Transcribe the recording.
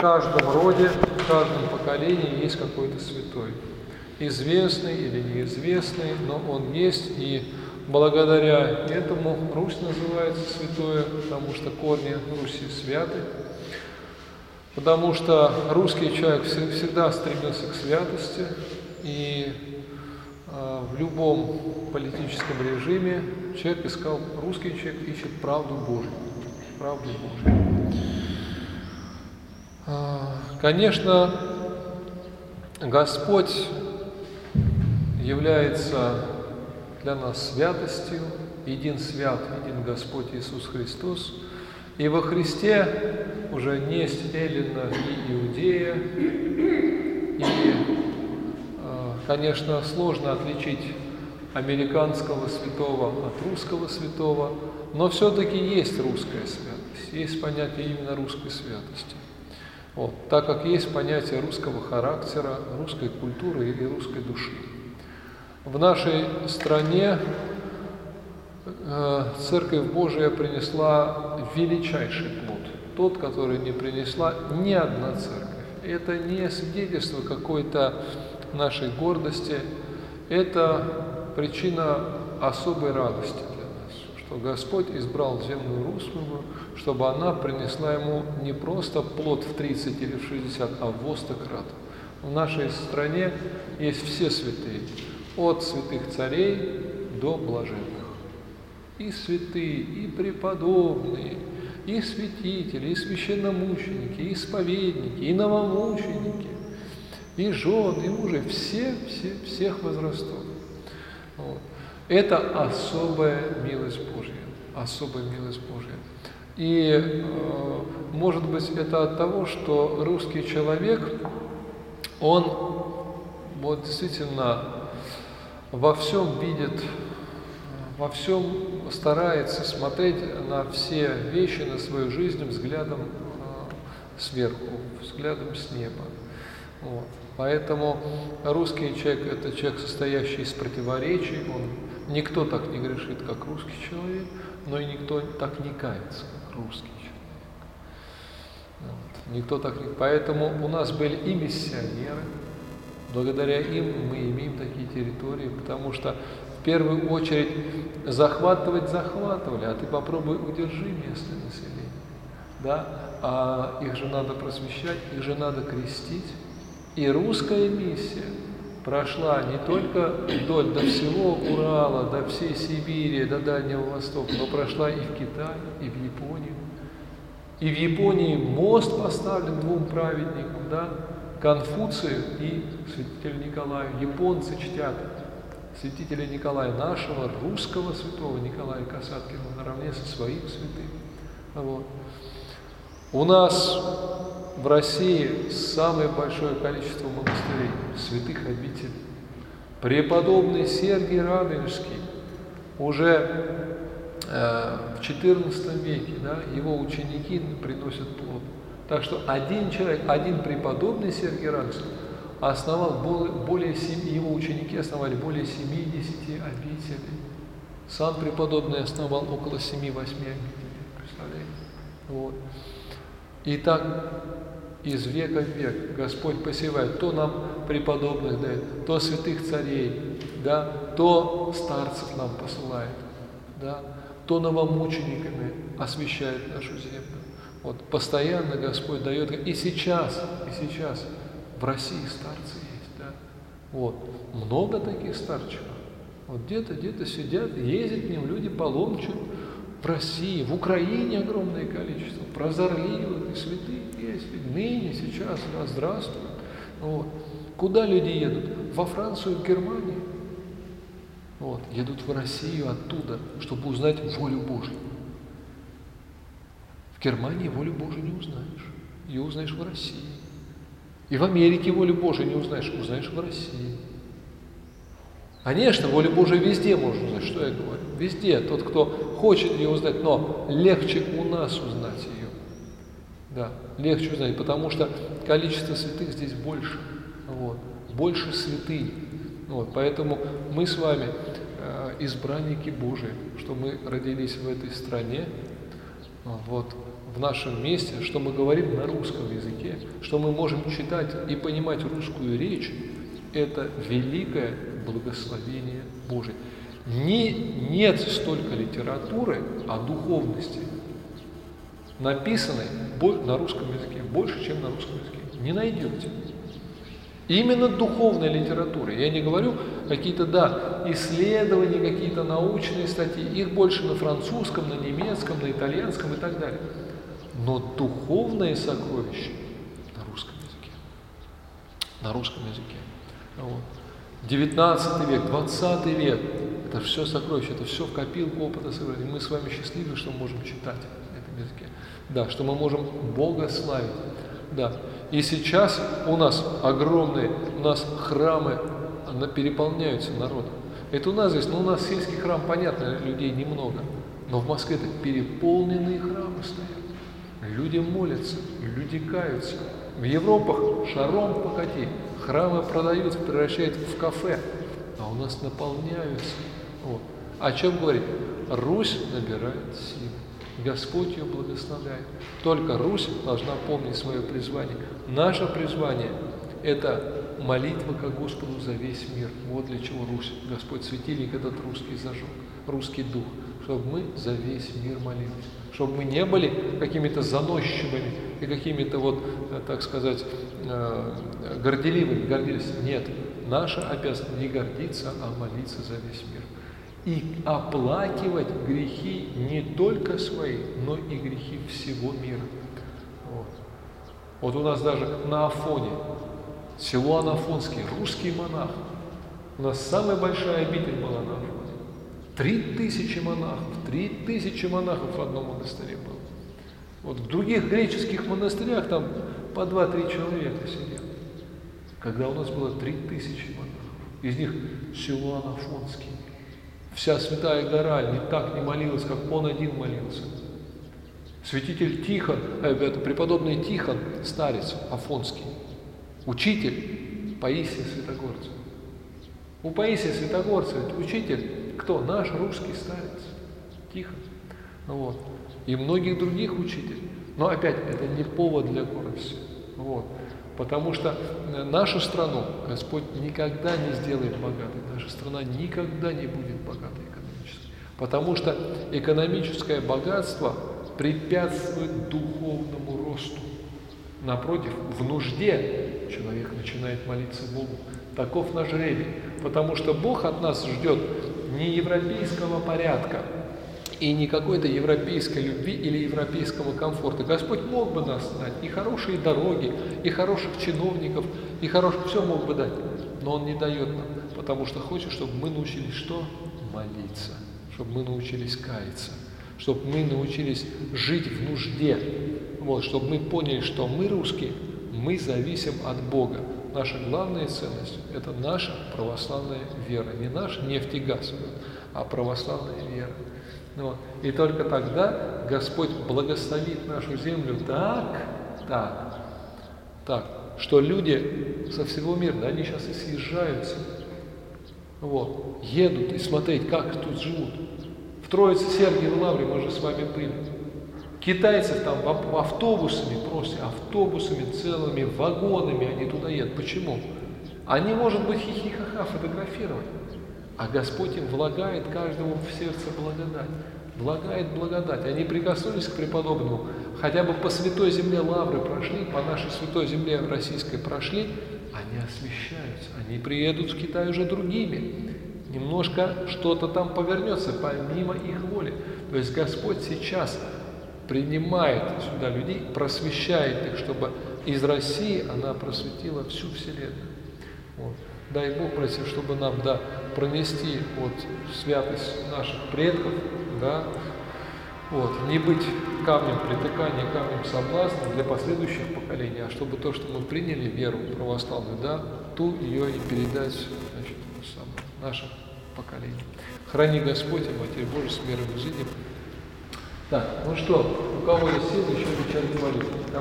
каждом роде, в каждом поколении есть какой-то святой. Известный или неизвестный, но он есть, и благодаря этому Русь называется святой, потому что корни Руси святы, потому что русский человек всегда стремился к святости, и в любом политическом режиме русский человек ищет правду Божью. Правду Божью. Конечно, Господь является для нас святостью, един свят, един Господь Иисус Христос, и во Христе уже не есть эллина и иудея, и, конечно, сложно отличить американского святого от русского святого, но все-таки есть русская святость, есть понятие именно русской святости. Вот, так как есть понятие русского характера, русской культуры или русской души. В нашей стране Церковь Божия принесла величайший плод, тот, который не принесла ни одна церковь. Это не свидетельство какой-то нашей гордости, это причина особой радости для нас, что Господь избрал земную русскую, чтобы она принесла ему не просто плод в 30 или в 60, а в 100 крат. В нашей стране есть все святые, от святых царей до блаженных. И святые, и преподобные, и святители, и священномученики, и исповедники, и новомученики, и жены, и мужи, всех возрастов. Вот. Это особая милость Божья, особая милость Божья. И, может быть, это от того, что русский человек, он вот действительно во всем видит, во всем старается смотреть на все вещи, на свою жизнь взглядом сверху, взглядом с неба. Вот. Поэтому русский человек – это человек, состоящий из противоречий. Никто так не грешит, как русский человек, но и никто так не кается, как русский человек. Вот. Никто так не... Поэтому у нас были и миссионеры. Благодаря им мы имеем такие территории, потому что в первую очередь захватывали, а ты попробуй удержи местное население. Да? А их же надо просвещать, их же надо крестить. И русская миссия прошла не только вдоль до всего Урала, до всей Сибири, до Дальнего Востока, но прошла и в Китай, и в Японию. И в Японии мост поставлен двум праведникам, да? Конфуцию и святителю Николаю. Японцы чтят святителя Николая, нашего русского святого Николая Касаткина, наравне со своим святым. Вот. У нас в России самое большое количество монастырей, святых обителей. Преподобный Сергий Радонежский уже в XIV веке, да, его ученики приносят плод. Так что один человек, один преподобный Сергий Радонежский основал более 7, его ученики основали более 70 обителей. Сам преподобный основал около 7-8 обителей, представляете? Вот. И так из века в век Господь посевает, то нам преподобных дает, то святых царей, да, то старцев нам посылает, да, то новомучениками освящает нашу землю. Вот, постоянно Господь дает, и сейчас в России старцы есть, да, вот, много таких старчиков, вот где-то сидят, ездят к ним люди паломничают, в России, в Украине огромное количество, прозорливых и святых есть, ныне, сейчас, да, здравствуют. Вот. Куда люди едут? Во Францию, в Германию. Вот. Едут в Россию оттуда, чтобы узнать волю Божью. В Германии волю Божию не узнаешь, ее узнаешь в России. И в Америке волю Божию не узнаешь в России. Конечно, волю Божию везде можно узнать, что я говорю. Везде, тот, кто хочет ее узнать, но легче у нас узнать ее. Да, легче узнать, потому что количество святых здесь больше. Вот, больше святынь. Вот, поэтому мы с вами избранники Божии, что мы родились в этой стране, вот, в нашем месте, что мы говорим на русском языке, что мы можем читать и понимать русскую речь, это великое благословение Божие. Нет столько литературы о духовности, написанной на русском языке, больше, чем на русском языке. Не найдете. Именно духовная литература. Я не говорю какие-то, исследования, какие-то научные статьи. Их больше на французском, на немецком, на итальянском и так далее. Но духовное сокровище на русском языке. На русском языке. Вот. 19 век, 20 век. Это все сокровища, это все в копилку опыта сокровища. И мы с вами счастливы, что мы можем читать на этом языке. Да, что мы можем Бога славить. Да. И сейчас у нас огромные, храмы переполняются народом. Это у нас здесь, у нас сельский храм, понятно, людей немного. Но в Москве-то переполненные храмы стоят. Люди молятся, люди каются. В Европах шаром покати. Храмы продаются, превращают в кафе. А у нас наполняются. Вот. О чем говорит? Русь набирает силу. Господь ее благословляет. Только Русь должна помнить свое призвание. Наше призвание – это молитва ко Господу за весь мир. Вот для чего Русь. Господь светильник этот русский зажег, русский дух, чтобы мы за весь мир молились. Чтобы мы не были какими-то заносчивыми и какими-то так сказать, горделивыми, гордились. Нет, наша обязанность не гордиться, а молиться за весь мир. И оплакивать грехи не только свои, но и грехи всего мира. Вот у нас даже на Афоне, Силуан Афонский, русский монах. У нас самая большая обитель была на Афоне. 3000 монахов, 3000 монахов в одном монастыре было. Вот в других греческих монастырях там по 2-3 человека сидели. Когда у нас было 3000 монахов, из них Силуан Афонский. Вся Святая Гора не так не молилась, как он один молился. Святитель Тихон, преподобный Тихон, старец Афонский, учитель Паисия Святогорца. У Паисия Святогорца учитель кто? Наш русский старец Тихон. Вот. И многих других учителей. Но опять, это не повод для гордости. Вот. Потому что нашу страну Господь никогда не сделает богатой. Наша страна никогда не будет богатой экономически. Потому что экономическое богатство препятствует духовному росту. Напротив, в нужде человек начинает молиться Богу. Таков наш жребий. Потому что Бог от нас ждет не европейского порядка и не какой-то европейской любви или европейского комфорта. Господь мог бы нас дать и хорошие дороги, и хороших чиновников, и все мог бы дать. Но Он не дает нам, потому что хочет, чтобы мы научились что? Молиться. Чтобы мы научились каяться. Чтобы мы научились жить в нужде. Вот, чтобы мы поняли, что мы русские, мы зависим от Бога. Наша главная ценность – это наша православная вера. Не наш нефть и газ, а православная вера. Вот. И только тогда Господь благословит нашу землю так, что люди со всего мира, они сейчас и съезжаются, едут и смотреть, как тут живут. В Троице-Сергиевой Лавре мы же с вами были. Китайцев там автобусами целыми вагонами они туда едут. Почему? Они, может быть, хихи-ха-ха фотографировать. А Господь им влагает каждому в сердце благодать. Влагает благодать. Они прикоснулись к преподобному, хотя бы по святой земле Лавры прошли, по нашей святой земле российской прошли, они освящаются. Они приедут в Китай уже другими. Немножко что-то там повернется помимо их воли. То есть Господь сейчас принимает сюда людей, просвещает их, чтобы из России она просветила всю Вселенную. Вот. Дай Бог, братья, чтобы нам, пронести святость наших предков, не быть камнем притыкания, камнем соблазна для последующих поколений, а чтобы то, что мы приняли веру православную, ту ее и передать нашим поколениям. Храни Господь и Матерь Божия с миром и жизнью. Так, ну что, у кого есть силы, еще вечернюю молитву.